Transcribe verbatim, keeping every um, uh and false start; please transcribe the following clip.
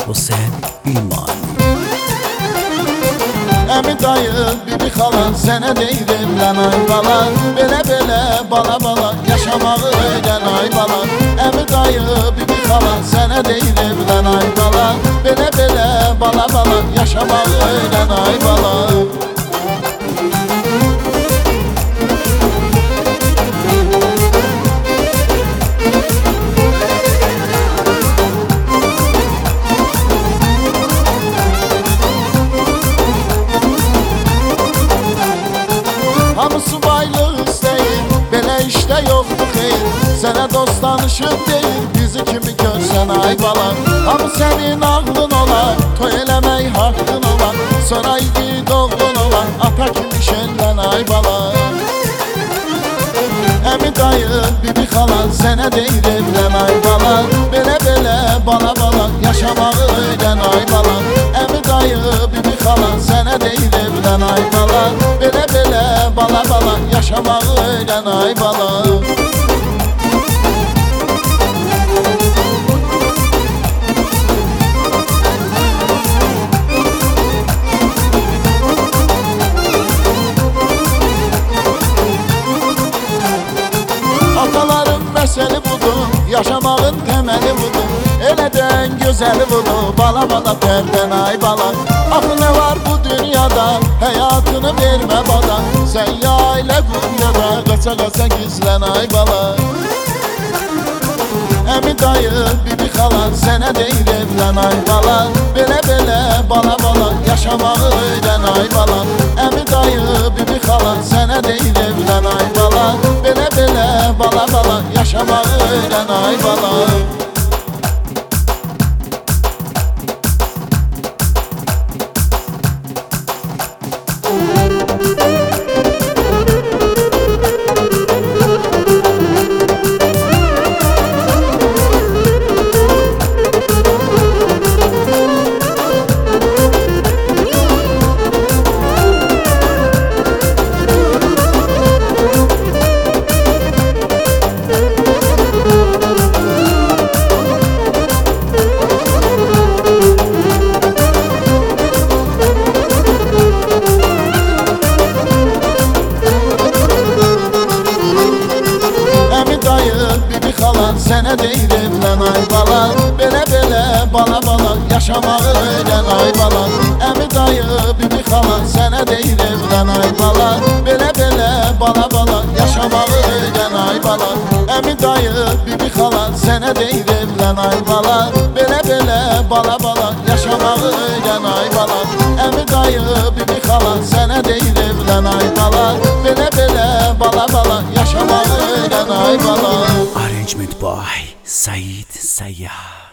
Hüseyin İman. Əmi dayı, bibi xala, sənə deyirəm lən ay bala. Belə-belə, bala-bala, yaşamağı öyrən ay bala. Əmi dayı, bibi xala, sənə deyirəm lən ay bala. Belə-belə, bala-bala, yaşamağı öyrən ay bala. Hamısı baylıq istəyir, belə işdə yoxdur xeyr. Sənə dost danışıb deyir, bizi kimi görsən ay bala. Hamı sənin ağlın olar, toy eləmək haqqın olar. Sonra igid oğlun olar, ata kimi şənlən ay bala. Əmi dayı, bibi xala, sənə deyirəm lən ay bala. Belə-belə, bala-bala, yaşamağı öyrən ay bala. Əmi dayı, bibi xala, sənə deyirəm lən ay bala. Belə-belə, bala-bala, yaşamağı öyrən ay bala. Ataların məsəli budur, yaşamağın təməli budur. Elədən gözəli budur, bala-bala tərdən ay bala. Axı nə var bu dünyada, həyatını vermə bala. Sən ya ailə dünyada, qaça-qaça gizlən ay bala. Əmi dayı, bibi xala, sənə deyirəm lən ay bala. Belə-belə, bala-bala, yaşamağı öyrən ay bala. Əmi dayı, bibi xala, sənə deyirəm lən ay bala. Belə-belə, bala-bala, yaşamağı öyrən ay bala. Sənə deyirəm lən ay bala. Belə-belə, bala-bala, yaşamağı öyrən ay bala. Əmi dayı, bibi xala, sənə deyirəm lən ay bala. Belə-belə, bala-bala, yaşamağı öyrən ay bala. Əmi dayı, bibi xala, sənə deyirəm lən ay bala. Belə-belə, bala-bala, yaşamağı öyrən ay bala. Əmi dayı, bibi xala, sənə deyirəm lən ay bala. Belə-belə, bala-bala, yaşamağı öyrən ay bala. Arrangement by Said Sayyah.